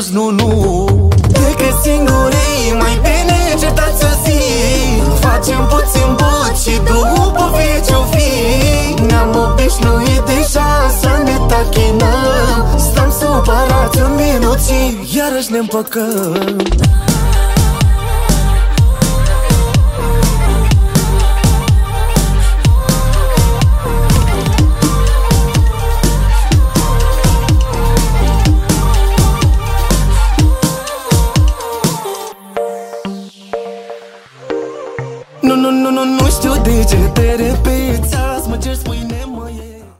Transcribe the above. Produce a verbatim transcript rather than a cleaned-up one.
spus nu, nu. Decât singurii, mai bine încetați o zi. Facem puțin but și după vie ce-o fi. Ne-am obișnuit deja să ne tachinăm. Stăm supărați un minut și iarăși ne împăcăm. Nu, nu, nu, nu, nu știu de ce te repeți. Azi mă cer, spui, ne